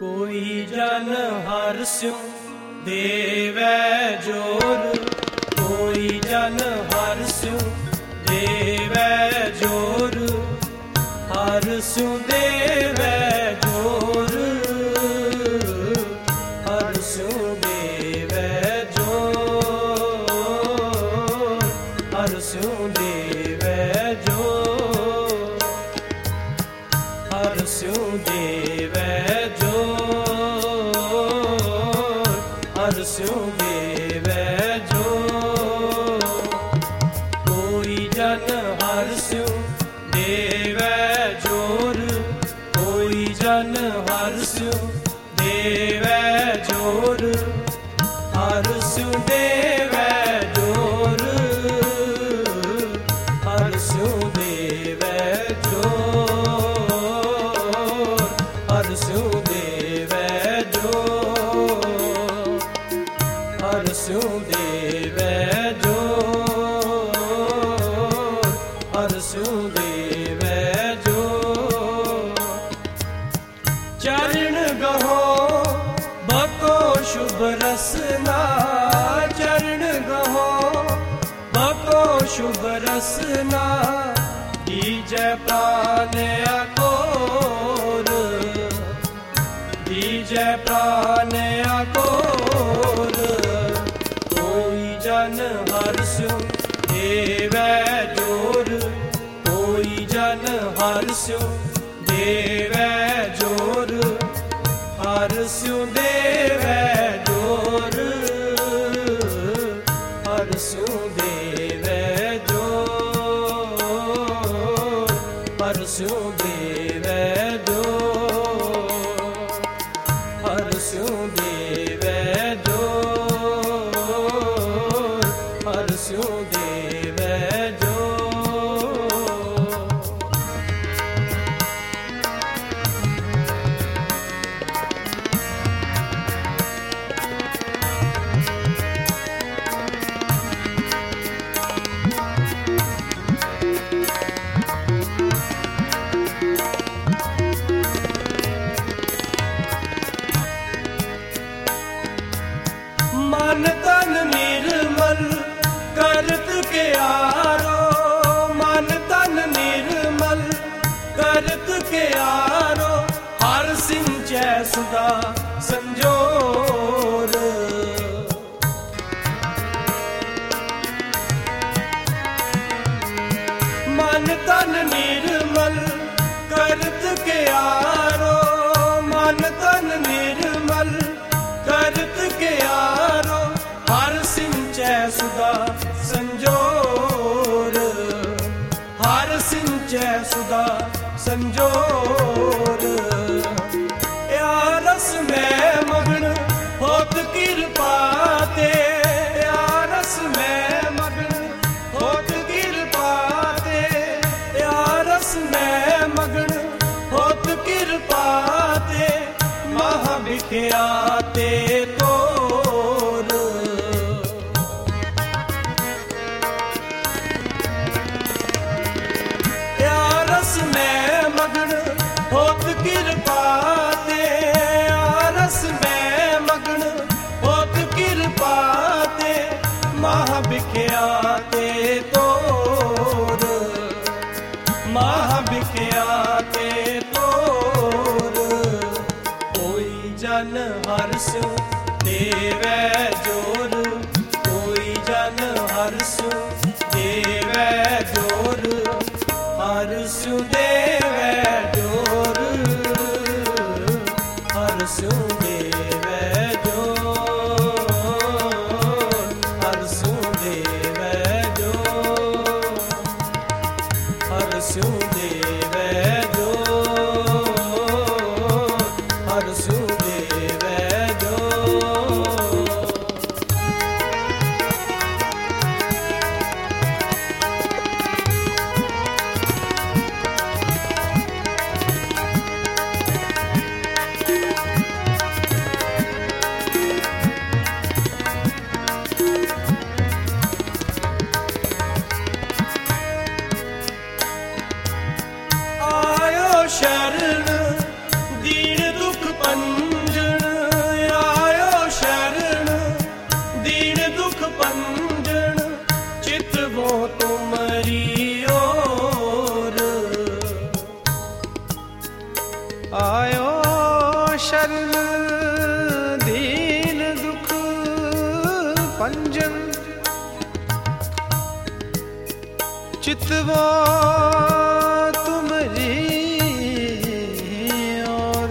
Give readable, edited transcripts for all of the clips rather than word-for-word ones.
कोई जन हर्ष्यों देवै जोर, कोई जन हर्ष्यों देवै जोर, हर्ष्यों देवै जोर, हर्ष्यों देवै जोर, हर्ष्यों देवै जोर, हर्ष्यों देवै जोर, हर्ष्यों देवै जोर। कोई जन हर्ष्यों देवै जोर, कोई जन हर्ष्यों देवै जोर, हर्ष्यों देवै जोर, हर्ष्यों देवै जोर, हर्ष्यों देवै जोर, हर्ष्यों देवै जोर, हर्ष्यों देवै जोर। चरण गहो बको शुभ रसना, चरण गहो बको शुभ रसना, दीजै प्राण अकोर, दीजै प्राण अकोर। कोई जन हर्ष्यों देवै जोर, कोई जन हर्ष्यों देवै जोर, हर्ष्यों देवै जोर, हर्ष्यों देवै जोर, हर्ष्यों देवै जोर, हर्ष्यों देवै जोर, हर्ष्यों देवै जोर। मन तन निर्मल करत के आरो, मन तन निर्मल करत के आरो, हर सिंचै सदा संजोर। मन तन निर्मल करत के आरो, मन तन निर्मल करत के आरो, हर सिंचै सदा संजोर, हर सिंचै सदा संजोर। या रस में मगन होत कृपा ते, या रस में मगन होत कृपा ते, या रस में मगन होत कृपा ते, महा बिख्याते तोर। या रस में मगन होत कृपा ते, या रस में मगन होत कृपा ते, महा बिख्याते तोर, महा बिख्याते तोर। कोई जन हर्ष्यों देवै जोर, कोई जन हर्ष्यों देवै जोर, हर्ष्यों देवै जोर, हर्ष्यों देवै जोर, हर्ष्यों देवै जोर, हर्ष्यों देवै जोर, हर्ष्यों देवै जोर। आयो शरण दीन दुख पंजन चितवो तुमरी और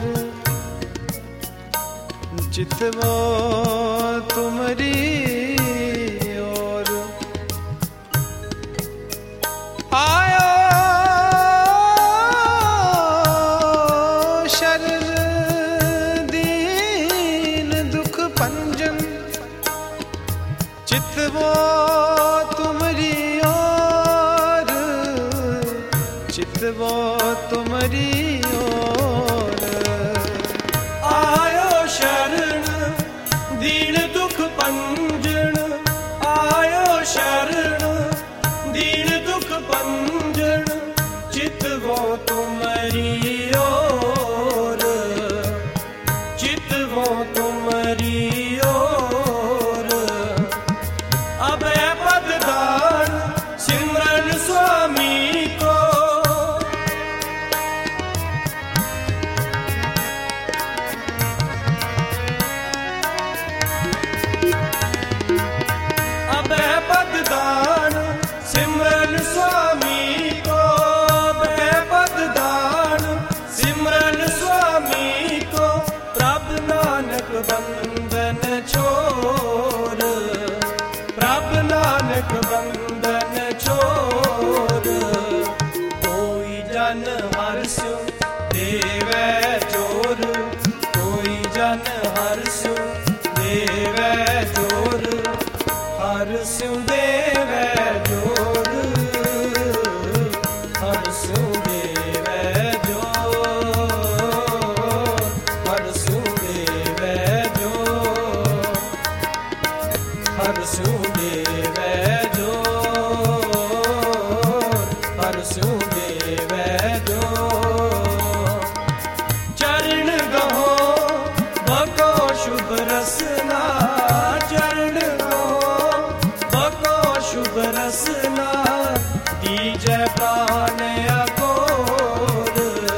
चितवो तुमरी और आयो शरण दीन दुख पंजन चितवो तुमरी और चितवो तुमरी और आयो शरण दीन दुख पंजन आयो शरण दीन दुख पंजन चितवो तुमरी ओर चितवो तुमरी ओर अभय पद दान सिमरन स्वामी को अभय पद दान सिमरन स्वामी को अभय पद दान सिमरन स्वामी को प्रभु नानक बंधन छोड़ प्रभु नानक बंधन छोड़ कोई जन हर्षु देवै जोर कोई जन हर्षु देवै जोर हर्षु देवै जोर हर्षु देवै जोर हर्षु देवै जोर हर्षु देवै जोर हर्षु देवै जोर चरण गहो भको शुभ रसना चरण शुभ रसना दीजै प्राण अकोर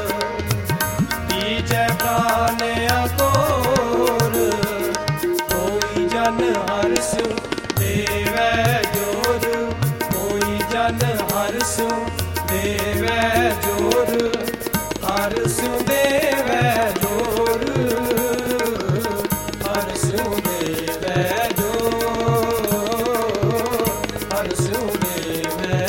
दीजै प्राण अकोर कोई जन हर्षु देवै जोर कोई जन हर्षु देवै जोर हर्षु देवै जोर हर्षु देवै जोर हर्षु देवै